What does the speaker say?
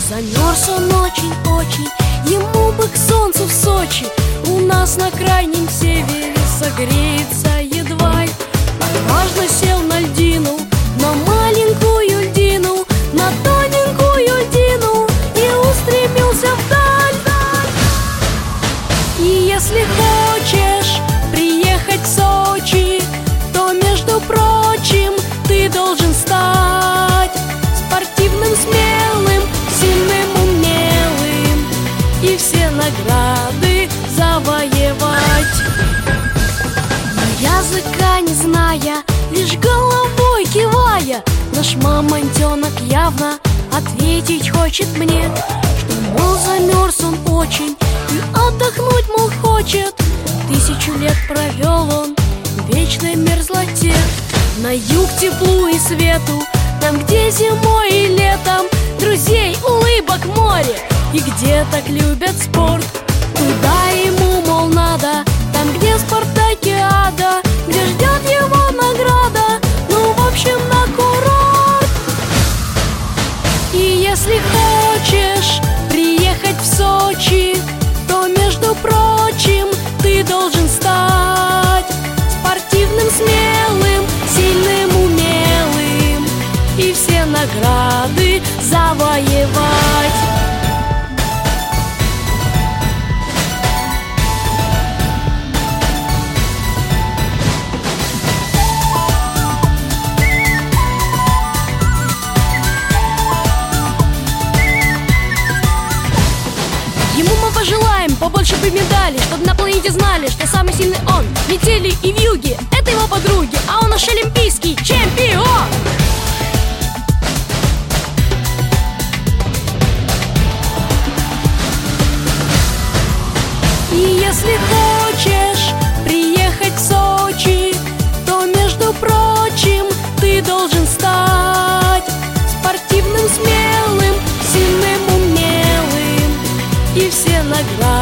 Замерз он очень-очень, ему бы к солнцу в Сочи. У нас на крайнем севере согреется едва. Отважно сел на льдину, на маленькую льдину, на тоненькую льдину, и устремился вдаль. И если хочешь приехать в Сочи, то, между прочим, ты должен стать спортивным, смелым, сильным, умелым и все награды завоевать. Но языка не зная, лишь головой кивая, наш мамонтенок явно ответить хочет мне, что, мол, замерз он очень и отдохнуть, мол, хочет. 1000 лет провел он в вечной мерзлоте. На юг теплу и свету, там, где зимой и летом друзей, улыбок море, и где так любят спорт. Туда ему, мол, надо, там, где спартакиада, где ждет его награда, ну, в общем, на курорт. И если хочешь приехать в Сочи, то, между прочим, ты должен стать спортивным, смелым, сильным, умелым и все награды завоевать. Ему мы пожелаем побольше бы медалей, чтобы на планете знали, что самый сильный он в метели и в юге. Это его подруги, а он наш олимпийский чемпион. И если хочешь приехать в Сочи, то, между прочим, ты должен стать спортивным, смелым, сильным, умелым и все награды